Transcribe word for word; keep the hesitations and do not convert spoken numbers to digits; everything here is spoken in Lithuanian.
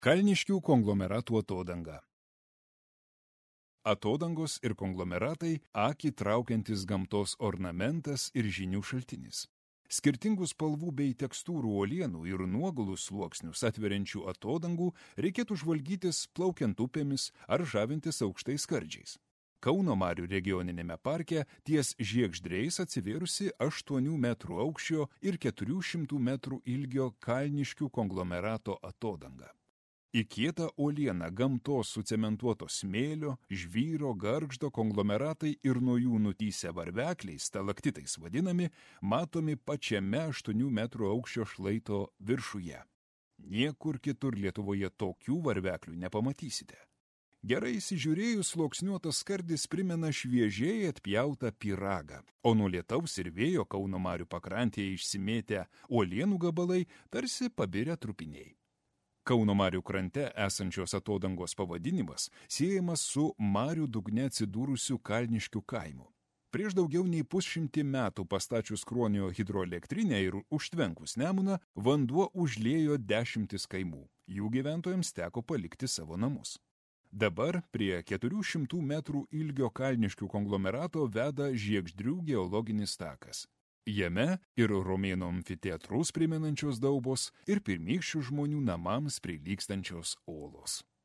Kalniškių konglomeratų atodanga. Atodangos ir konglomeratai – akį traukiantis gamtos ornamentas ir žinių šaltinis. Skirtingų spalvų bei tekstūrų uolienų ir nuogulų sluoksnius atveriančių atodangų reikėtų žvalgytis plaukiant upėmis ar žavintis aukštais skardžiais. Kauno marių regioninėme parke ties Žiegždriais atsivėrusi aštuonių metrų aukščio ir keturių šimtų metrų ilgio Kalniškių konglomerato atodanga. Į kietą uolieną gamtos sucementuoto smėlio, žvyro, gargždo konglomeratai ir nuo jų nutįsę varvekliais, stalaktitais vadinami, matomi pačiame aštuonių metrų aukščio šlaito viršuje. Niekur kitur Lietuvoje tokių varveklių nepamatysite. Gerai įsižiūrėjus, sluoksniuotas skardis primena šviežiai atpjautą pyragą, o nuo lietaus ir vėjo Kauno marių pakrantėje išsimėtę uolienų gabalai tarsi pabirę trupiniai. Kauno marių krante esančios atodangos pavadinimas siejamas su marių dugne atsidūrusiu Kalniškių kaimu. Prieš daugiau nei pusšimtį metų pastačius Kruonio hidroelektrinę ir užtvenkus Nemuną, vanduo užliejo dešimtis kaimų. Jų gyventojams teko palikti savo namus. Dabar prie keturių šimtų metrų ilgio Kalniškių konglomerato veda Žiegždrių geologinis takas. Jame ir romėnų amfiteatrus primenančios daubos ir pirmykščių žmonių namams prilygstančios olos.